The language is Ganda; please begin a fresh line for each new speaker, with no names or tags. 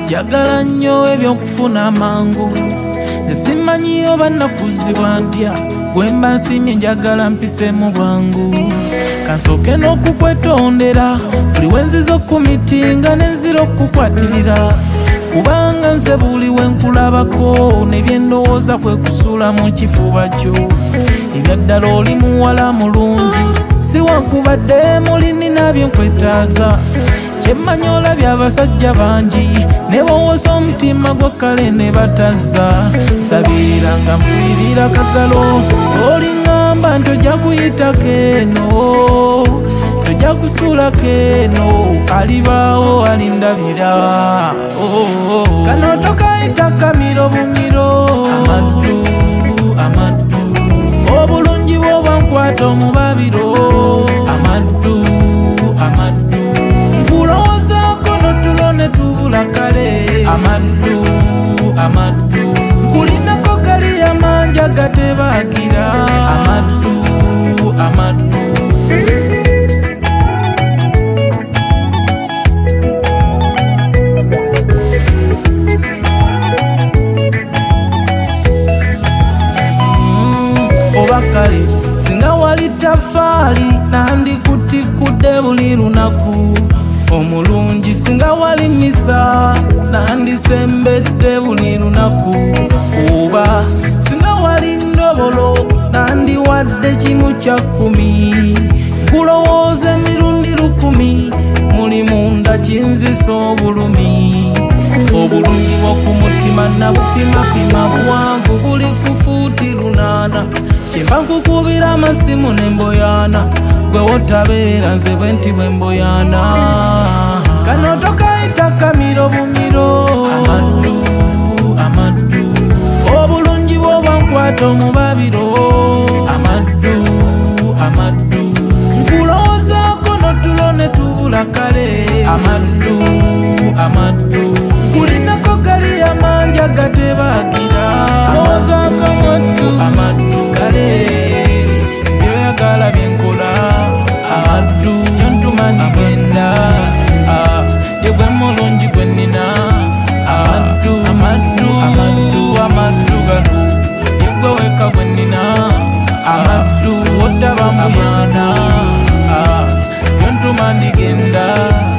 njagala nnyo ebyokufuna amangu simanyi oba nakuzibwa ntya gwe mba nsimye njagala mpisemu bwangu kansooke n'okukwetondera buli wenziza okumitinga nenzira okukwatirira kubanga nze buli wenkulabako nebyendowooza kwe kusula mu kifuba kyo ebyaddala oli muwala mulungi siwankubadde mulini nabyo nkwetaaza kyemmanyi olabye abasajja bangi ne bawooza omutima gwa kale ne batazza nsabirira nga nfiirira kagalo oliŋŋamba nti ojja kuyitako eno tojja kusulako eno alibaawo alindabira kano tokayita kamiro bumiro amaddu obulungi bw'obwankwata omubabiro amaddu nkulowoozaako notulo ne tubula kale amaddu nkulinako gali amanja gatebagira amaddu oba kale singa wali tafaali nandikutikudde buli lunaku omulungi singa wali misa nandisembedde buli lunaku oba singa wali ndobolo nandiwadde kimu kya 10 nkulowooza emirundi 10 muli munda kinzisa obulumi obulungi bw'okumutima nabupimapima buwanvu buli ku fuuti 8 kyemba nkukubira amasimu nemboyaana gwe wotabeera nze bwe nti bwe mboyaana kano tokayita kamiro bumiro amaddu obulungi bw'obwankwata omubabiro amaddu nkulowoozaako notulo ne tubula kale amaddu nkulinako gali amanja gatebagira owoozaako amaddu kale byoyagala byenkola amaddu kyontuma ndigenda yegwe mulungi gwe nnina amaddu gano yegwe weka gwe nnina amaddu wotaba mbuyana kyontuma ndigenda